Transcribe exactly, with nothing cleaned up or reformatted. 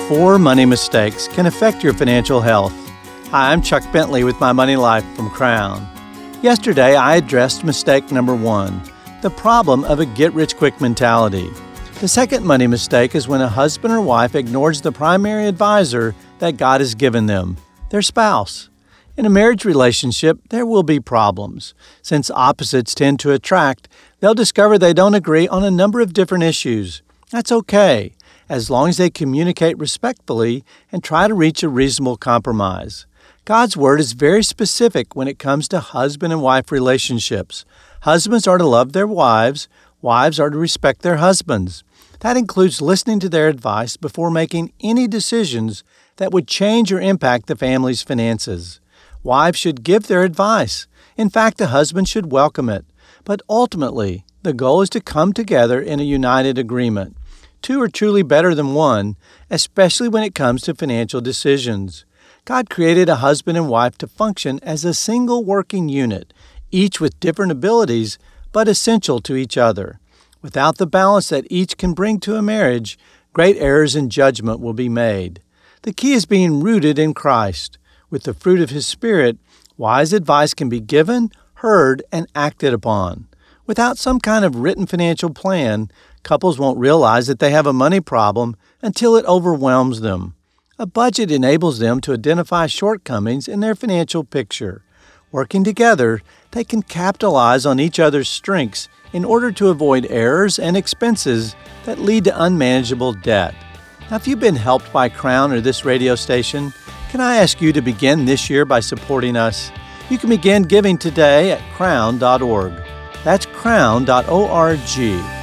Four money mistakes can affect your financial health. Hi, I'm Chuck Bentley with My Money Life from Crown. Yesterday, I addressed mistake number one, the problem of a get-rich-quick mentality. The second money mistake is when a husband or wife ignores the primary advisor that God has given them, their spouse. In a marriage relationship, there will be problems. Since opposites tend to attract, they'll discover they don't agree on a number of different issues. That's okay, as long as they communicate respectfully and try to reach a reasonable compromise. God's Word is very specific when it comes to husband and wife relationships. Husbands are to love their wives, wives are to respect their husbands. That includes listening to their advice before making any decisions that would change or impact the family's finances. Wives should give their advice. In fact, the husband should welcome it. But ultimately, the goal is to come together in a united agreement. Two are truly better than one, especially when it comes to financial decisions. God created a husband and wife to function as a single working unit, each with different abilities, but essential to each other. Without the balance that each can bring to a marriage, great errors in judgment will be made. The key is being rooted in Christ. With the fruit of His Spirit, wise advice can be given, heard, and acted upon. Without some kind of written financial plan, couples won't realize that they have a money problem until it overwhelms them. A budget enables them to identify shortcomings in their financial picture. Working together, they can capitalize on each other's strengths in order to avoid errors and expenses that lead to unmanageable debt. Now, if you've been helped by Crown or this radio station, can I ask you to begin this year by supporting us? You can begin giving today at crown dot org. That's crown dot org.